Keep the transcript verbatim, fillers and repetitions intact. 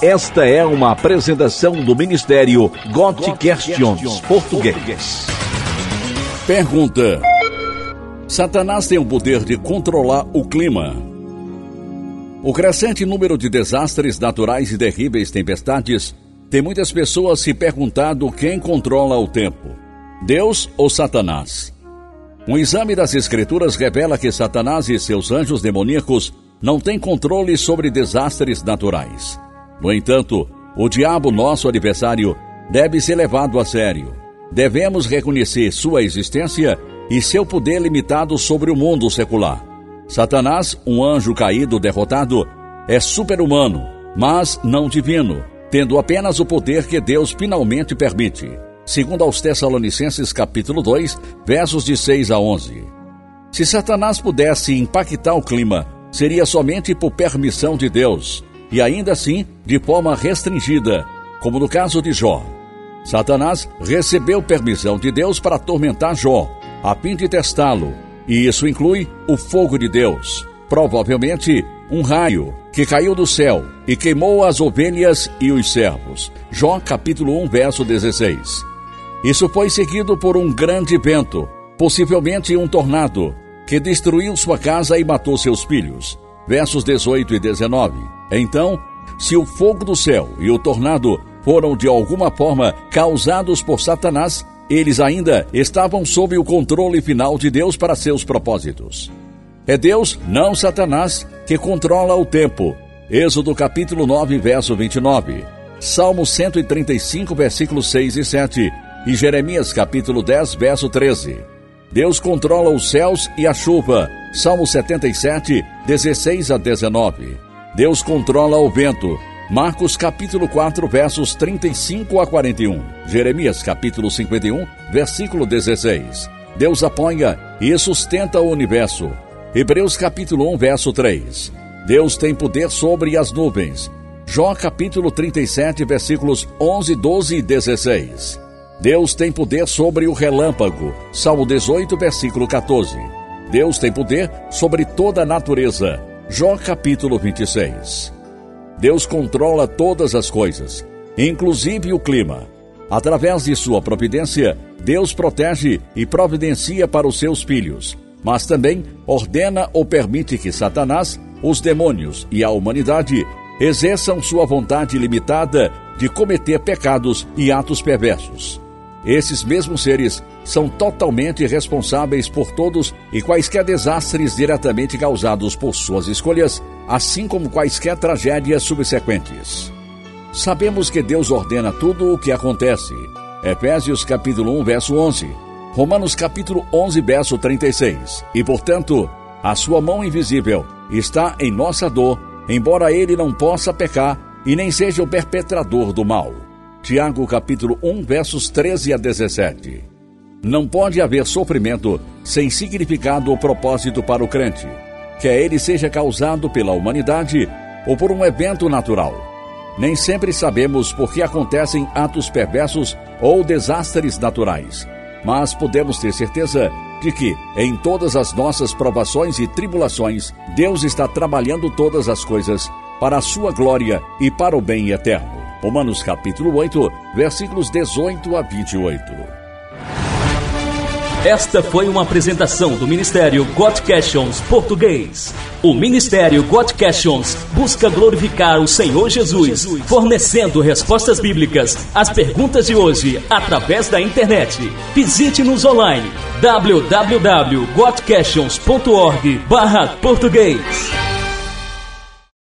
Esta é uma apresentação do Ministério Got Questions Português. Pergunta: Satanás tem o poder de controlar o clima? O crescente número de desastres naturais e terríveis tempestades tem muitas pessoas se perguntando quem controla o tempo, Deus ou Satanás. Um exame das Escrituras revela que Satanás e seus anjos demoníacos não têm controle sobre desastres naturais. No entanto, o diabo, nosso adversário, deve ser levado a sério. Devemos reconhecer sua existência e seu poder limitado sobre o mundo secular. Satanás, um anjo caído derrotado, é super-humano, mas não divino, tendo apenas o poder que Deus finalmente permite. Segundo aos Tessalonicenses capítulo dois, versos de seis a onze. Se Satanás pudesse impactar o clima, seria somente por permissão de Deus, e ainda assim de forma restringida, como no caso de Jó. Satanás recebeu permissão de Deus para atormentar Jó, a fim de testá-lo, e isso inclui o fogo de Deus, provavelmente um raio que caiu do céu e queimou as ovelhas e os servos. Jó capítulo um, verso dezesseis. Isso foi seguido por um grande vento, possivelmente um tornado, que destruiu sua casa e matou seus filhos. Versos dezoito e dezenove. Então, se o fogo do céu e o tornado foram de alguma forma causados por Satanás, eles ainda estavam sob o controle final de Deus para seus propósitos. É Deus, não Satanás, que controla o tempo. Êxodo capítulo nove, verso vinte e nove. Salmo cento e trinta e cinco, versículos seis e sete. E Jeremias capítulo dez, verso treze. Deus controla os céus e a chuva. Salmo setenta e sete, dezesseis a dezenove. Deus controla o vento. Marcos capítulo quatro, versos trinta e cinco a quarenta e um. Jeremias capítulo cinquenta e um, versículo dezesseis. Deus apoia e sustenta o universo. Hebreus capítulo um, verso três. Deus tem poder sobre as nuvens. Jó capítulo trinta e sete, versículos onze, doze e dezesseis. Deus tem poder sobre o relâmpago. Salmo dezoito, versículo quatorze. Deus tem poder sobre toda a natureza. Jó capítulo vinte e seis. Deus controla todas as coisas, inclusive o clima. Através de sua providência, Deus protege e providencia para os seus filhos, mas também ordena ou permite que Satanás, os demônios e a humanidade exerçam sua vontade limitada de cometer pecados e atos perversos. Esses mesmos seres são totalmente responsáveis por todos e quaisquer desastres diretamente causados por suas escolhas, assim como quaisquer tragédias subsequentes. Sabemos que Deus ordena tudo o que acontece. Efésios capítulo um, verso onze. Romanos capítulo onze, verso trinta e seis. E, portanto, a sua mão invisível está em nossa dor, embora ele não possa pecar e nem seja o perpetrador do mal. Tiago capítulo um, versos treze a dezessete. Não pode haver sofrimento sem significado ou propósito para o crente, quer ele seja causado pela humanidade ou por um evento natural. Nem sempre sabemos por que acontecem atos perversos ou desastres naturais, mas podemos ter certeza de que, em todas as nossas provações e tribulações, Deus está trabalhando todas as coisas para a sua glória e para o bem eterno. Romanos capítulo oito, versículos dezoito a vinte e oito. Esta foi uma apresentação do Ministério Got Questions Português. O Ministério Got Questions busca glorificar o Senhor Jesus, fornecendo respostas bíblicas às perguntas de hoje através da internet. Visite-nos online w w w ponto got questions ponto org barra português.